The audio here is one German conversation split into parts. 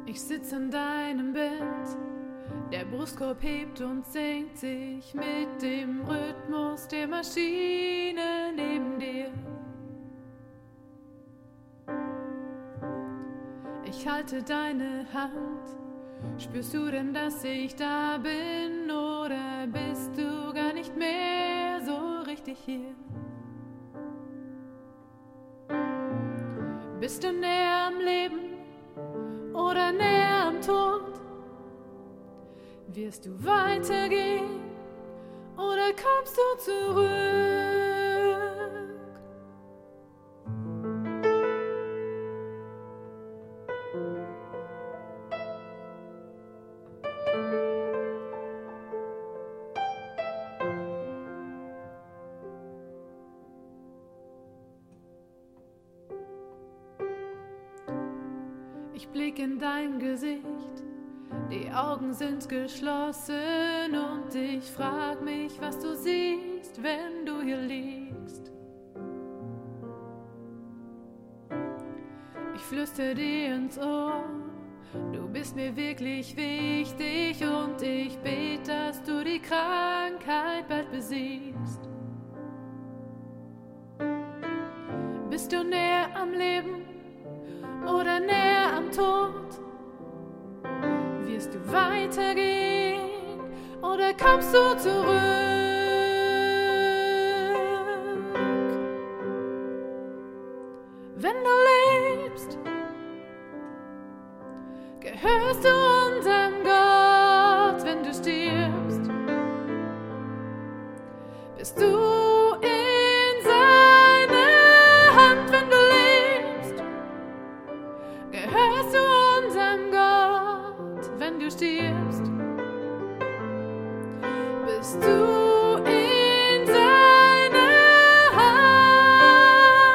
Ich sitz an deinem Bett, der Brustkorb hebt und senkt sich mit dem Rhythmus der Maschine neben dir. Ich halte deine Hand, spürst du denn, dass ich da bin, oder bist du gar nicht mehr so richtig hier? Bist du näher am Leben oder näher am Tod? Wirst du weitergehen oder kommst du zurück? Ich blick in dein Gesicht, die Augen sind geschlossen und ich frag mich, was du siehst, wenn du hier liegst. Ich flüster dir ins Ohr, du bist mir wirklich wichtig und ich bete, dass du die Krankheit bald besiegst. Bist du näher am Leben oder näher am Tod? Wirst du weitergehen oder kommst du zurück? Wenn du lebst, gehörst du unserem Gott. Wenn du stirbst, bist du in seiner Hand. Wenn du lebst, gehörst du unserem Gott. Wenn du stirbst, bist du in seiner Hand.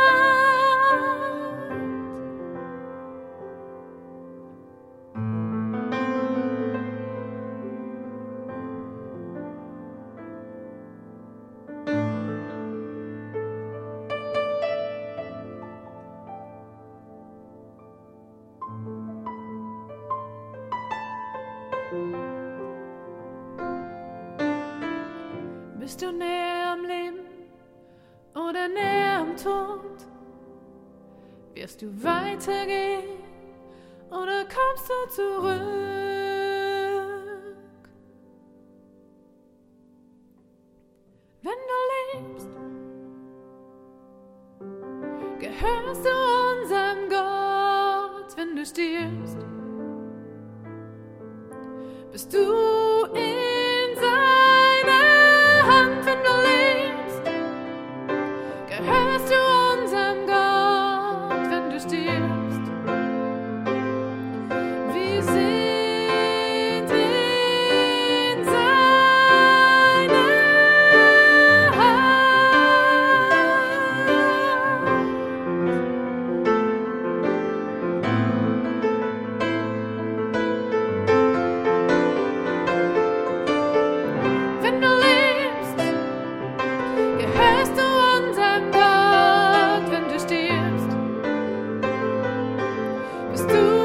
Bist du näher am Leben oder näher am Tod? Wirst du weitergehen oder kommst du zurück? Wenn du lebst, gehörst du unserem Gott. Wenn du stirbst, bist du in seiner Hand. Wenn du lebst, gehörst du unserem Gott. Wenn du stirbst, wir sind in seiner Hand. Wenn du lebst, gehörst du unserem Gott. Wenn du stirbst, bist du